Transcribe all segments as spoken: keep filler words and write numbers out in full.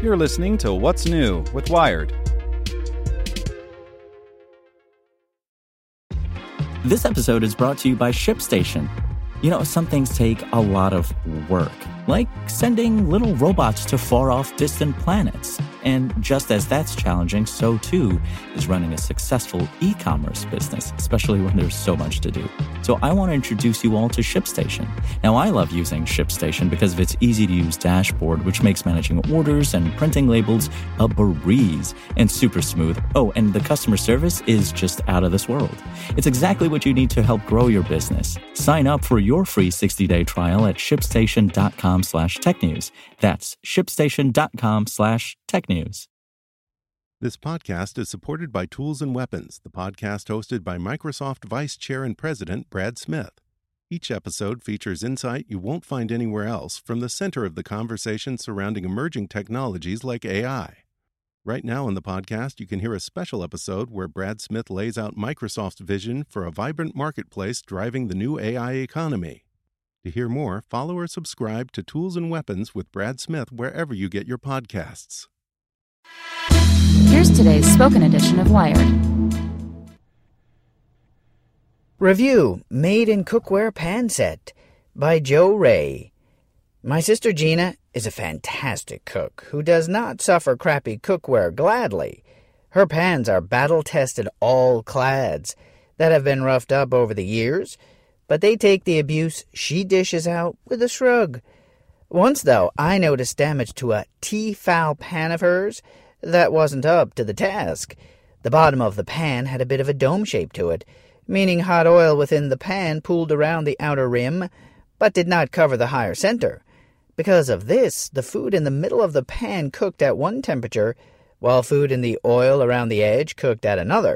You're listening to What's New with Wired. This episode is brought to you by ShipStation. You know, some things take a lot of work, like sending little robots to far-off distant planets. And just as that's challenging, so too is running a successful e-commerce business, especially when there's so much to do. So I want to introduce you all to ShipStation. Now, I love using ShipStation because of its easy-to-use dashboard, which makes managing orders and printing labels a breeze and super smooth. Oh, and the customer service is just out of this world. It's exactly what you need to help grow your business. Sign up for your free sixty-day trial at shipstation.com slash technews. That's shipstation.com slash technews. This podcast is supported by Tools and Weapons, the podcast hosted by Microsoft Vice Chair and President Brad Smith. Each episode features insight you won't find anywhere else from the center of the conversation surrounding emerging technologies like A I. Right now in the podcast, you can hear a special episode where Brad Smith lays out Microsoft's vision for a vibrant marketplace driving the new A I economy. To hear more, follow or subscribe to Tools and Weapons with Brad Smith wherever you get your podcasts. Here's today's spoken edition of Wired. Review Made in Cookware Pan Set by Joe Ray. My sister Gina is a fantastic cook who does not suffer crappy cookware gladly. Her pans are battle-tested all-clads that have been roughed up over the years, but they take the abuse she dishes out with a shrug. Once, though, I noticed damage to a Tefal pan of hers that wasn't up to the task. The bottom of the pan had a bit of a dome shape to it, meaning hot oil within the pan pooled around the outer rim, but did not cover the higher center. Because of this, the food in the middle of the pan cooked at one temperature, while food in the oil around the edge cooked at another.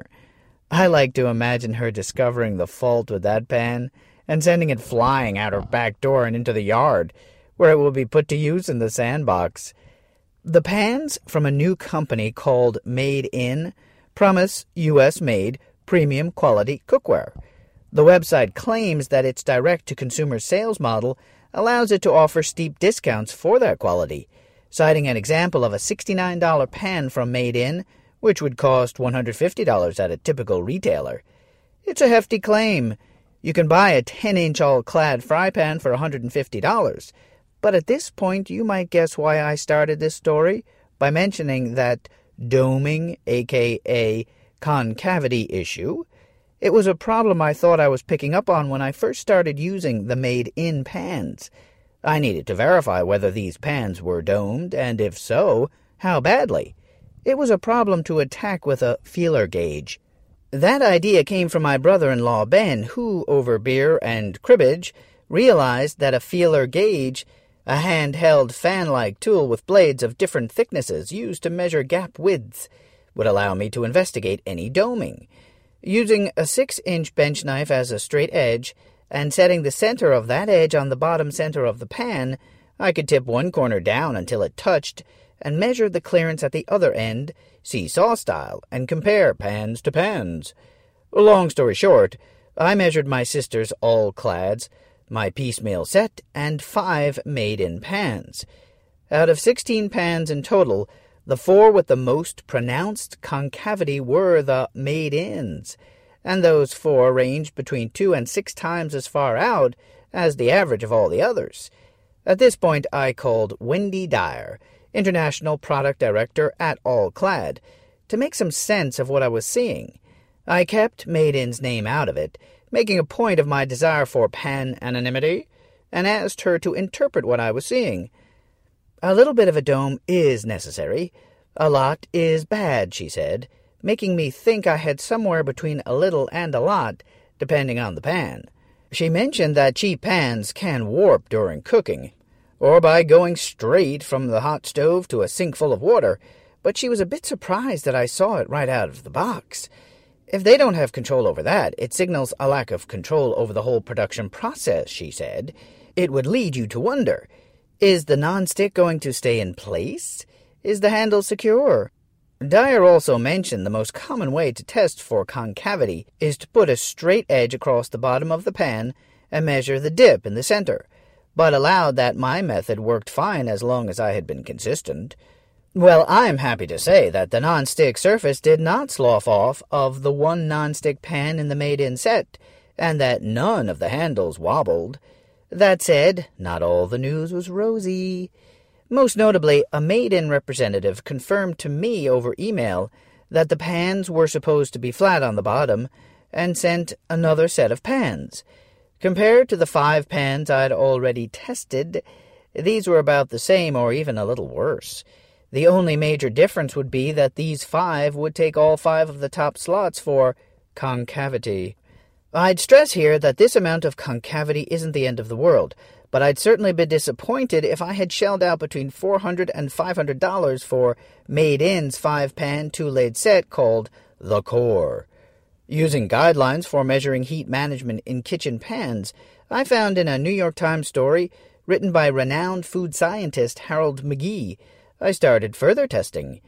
I like to imagine her discovering the fault with that pan and sending it flying out her back door and into the yard, where it will be put to use in the sandbox. The pans from a new company called Made In promise U S-made premium quality cookware. The website claims that its direct-to-consumer sales model allows it to offer steep discounts for that quality, citing an example of a sixty-nine dollars pan from Made In, which would cost one hundred fifty dollars at a typical retailer. It's a hefty claim. You can buy a ten-inch all-clad fry pan for one hundred fifty dollars. But at this point, you might guess why I started this story by mentioning that doming, aka concavity issue. It was a problem I thought I was picking up on when I first started using the Made-In pans. I needed to verify whether these pans were domed, and if so, how badly. It was a problem to attack with a feeler gauge. That idea came from my brother-in-law Ben, who, over beer and cribbage, realized that a feeler gauge, a handheld fan-like tool with blades of different thicknesses used to measure gap widths, would allow me to investigate any doming. Using a six-inch bench knife as a straight edge, and setting the center of that edge on the bottom center of the pan, I could tip one corner down until it touched, and measure the clearance at the other end, seesaw style, and compare pans to pans. Long story short, I measured my sister's all-clads, my piecemeal set, and five Made-In pans. Out of sixteen pans in total, the four with the most pronounced concavity were the Made-Ins, and those four ranged between two and six times as far out as the average of all the others. At this point, I called Wendy Dyer, International Product Director at All Clad, to make some sense of what I was seeing. I kept Made-In's name out of it, making a point of my desire for pan anonymity, and asked her to interpret what I was seeing. A little bit of a dome is necessary. A lot is bad, she said, making me think I had somewhere between a little and a lot, depending on the pan. She mentioned that cheap pans can warp during cooking, or by going straight from the hot stove to a sink full of water, but she was a bit surprised that I saw it right out of the box. If they don't have control over that, it signals a lack of control over the whole production process, she said. It would lead you to wonder, is the nonstick going to stay in place? Is the handle secure? Dyer also mentioned the most common way to test for concavity is to put a straight edge across the bottom of the pan and measure the dip in the center, but allowed that my method worked fine as long as I had been consistent. Well, I'm happy to say that the non-stick surface did not slough off of the one non-stick pan in the made-in set, and that none of the handles wobbled. That said, not all the news was rosy. Most notably, a made-in representative confirmed to me over email that the pans were supposed to be flat on the bottom, and sent another set of pans. Compared to the five pans I'd already tested, these were about the same or even a little worse. The only major difference would be that these five would take all five of the top slots for concavity. I'd stress here that this amount of concavity isn't the end of the world, but I'd certainly be disappointed if I had shelled out between four hundred dollars and five hundred dollars for Made-In's five-pan, two-laid set called The Core. Using guidelines for measuring heat management in kitchen pans, I found in a New York Times story written by renowned food scientist Harold McGee, I started further testing.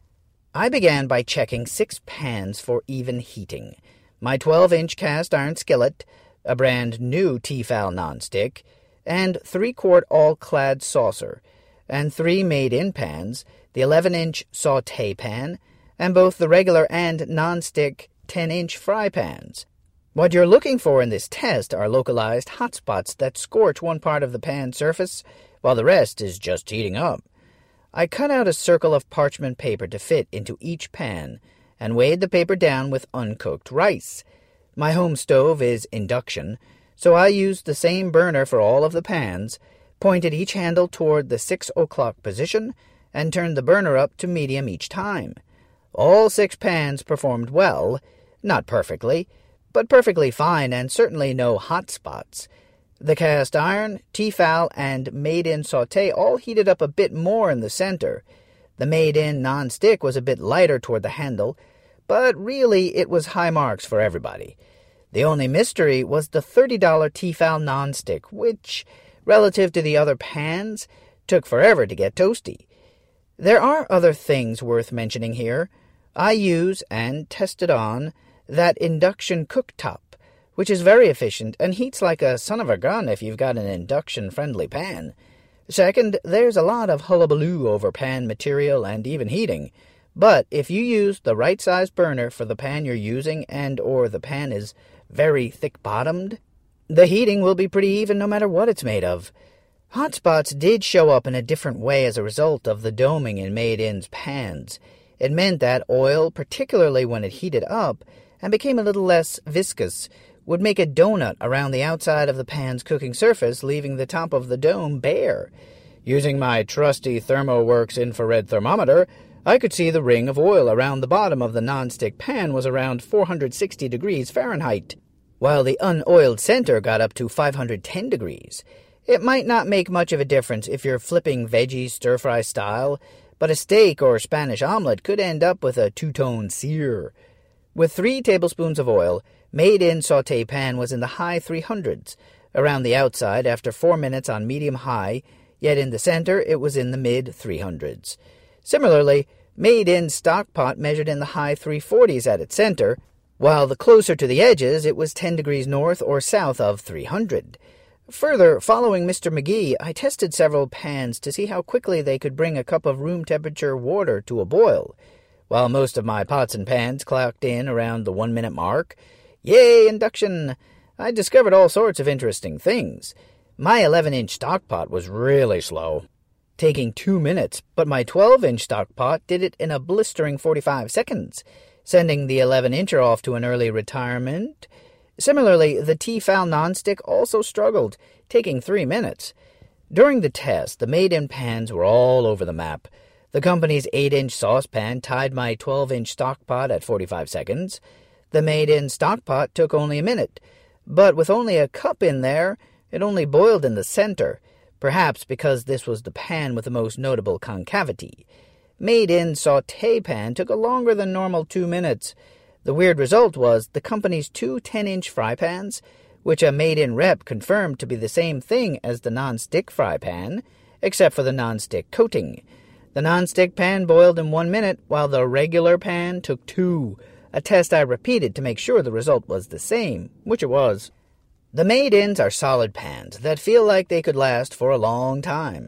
I began by checking six pans for even heating. My twelve-inch cast iron skillet, a brand new Tefal nonstick, and three-quart all-clad saucer, and three made-in pans, the eleven-inch sauté pan, and both the regular and nonstick ten-inch fry pans. What you're looking for in this test are localized hot spots that scorch one part of the pan surface, while the rest is just heating up. I cut out a circle of parchment paper to fit into each pan, and weighed the paper down with uncooked rice. My home stove is induction, so I used the same burner for all of the pans, pointed each handle toward the six o'clock position, and turned the burner up to medium each time. All six pans performed well, not perfectly, but perfectly fine, and certainly no hot spots. The cast iron, Tefal, and Made-In sauté all heated up a bit more in the center. The Made-In non-stick was a bit lighter toward the handle, but really it was high marks for everybody. The only mystery was the thirty dollar Tefal non-stick, which, relative to the other pans, took forever to get toasty. There are other things worth mentioning here. I use, and tested on, that induction cooktop, which is very efficient and heats like a son of a gun if you've got an induction-friendly pan. Second, there's a lot of hullabaloo over pan material and even heating, but if you use the right-size burner for the pan you're using and or the pan is very thick-bottomed, the heating will be pretty even no matter what it's made of. Hot spots did show up in a different way as a result of the doming in Made-In's pans. It meant that oil, particularly when it heated up and became a little less viscous, would make a donut around the outside of the pan's cooking surface, leaving the top of the dome bare. Using my trusty ThermoWorks infrared thermometer, I could see the ring of oil around the bottom of the nonstick pan was around four hundred sixty degrees Fahrenheit, while the unoiled center got up to five hundred ten degrees. It might not make much of a difference if you're flipping veggies stir-fry style, but a steak or Spanish omelet could end up with a two-tone sear. With three tablespoons of oil, Made-In sauté pan was in the high three hundreds, around the outside after four minutes on medium-high, yet in the center it was in the mid three hundreds. Similarly, Made-In stock pot measured in the high three forties at its center, while the closer to the edges it was ten degrees north or south of three hundred. Further, following Mister McGee, I tested several pans to see how quickly they could bring a cup of room-temperature water to a boil. While most of my pots and pans clocked in around the one-minute mark, yay, induction! I discovered all sorts of interesting things. My eleven-inch stock pot was really slow, taking two minutes, but my twelve-inch stock pot did it in a blistering forty-five seconds, sending the eleven-incher off to an early retirement. Similarly, the Tefal nonstick also struggled, taking three minutes. During the test, the Made-In pans were all over the map. The company's eight-inch saucepan tied my twelve-inch stock pot at forty-five seconds. The Made-In stock pot took only a minute, but with only a cup in there, it only boiled in the center, perhaps because this was the pan with the most notable concavity. Made-In sauté pan took a longer than normal two minutes. The weird result was the company's two ten-inch fry pans, which a Made-In rep confirmed to be the same thing as the non-stick fry pan, except for the non-stick coating. The non-stick pan boiled in one minute, while the regular pan took two, a test I repeated to make sure the result was the same, which it was. The Made-Ins are solid pans that feel like they could last for a long time.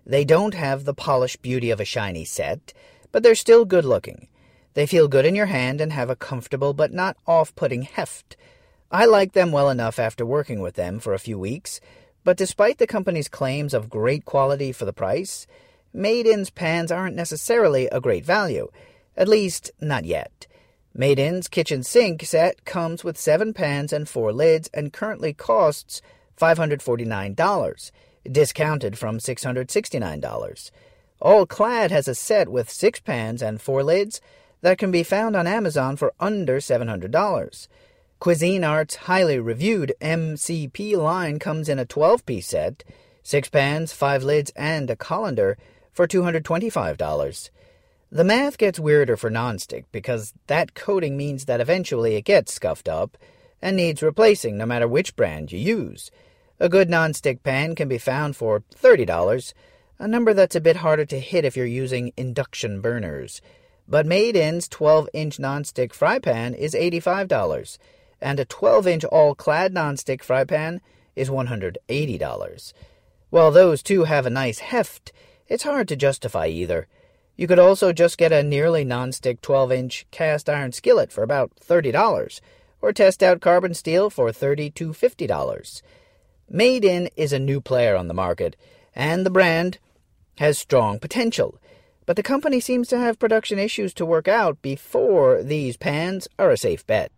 They don't have the polished beauty of a shiny set, but they're still good-looking. They feel good in your hand and have a comfortable but not off-putting heft. I like them well enough after working with them for a few weeks, but despite the company's claims of great quality for the price, Made-In's pans aren't necessarily a great value, at least not yet. Made-In's kitchen sink set comes with seven pans and four lids and currently costs five hundred forty-nine dollars, discounted from six hundred sixty-nine dollars. All-Clad has a set with six pans and four lids that can be found on Amazon for under seven hundred dollars. Cuisinart's highly reviewed M C P line comes in a twelve-piece set, six pans, five lids, and a colander for two hundred twenty-five dollars. The math gets weirder for nonstick because that coating means that eventually it gets scuffed up and needs replacing no matter which brand you use. A good nonstick pan can be found for thirty dollars, a number that's a bit harder to hit if you're using induction burners. But Made-In's twelve-inch nonstick fry pan is eighty-five dollars, and a twelve-inch all-clad nonstick fry pan is one hundred eighty dollars. While those two have a nice heft, it's hard to justify either. You could also just get a nearly nonstick twelve-inch cast iron skillet for about thirty dollars, or test out carbon steel for thirty to fifty dollars. Made-In is a new player on the market, and the brand has strong potential, but the company seems to have production issues to work out before these pans are a safe bet.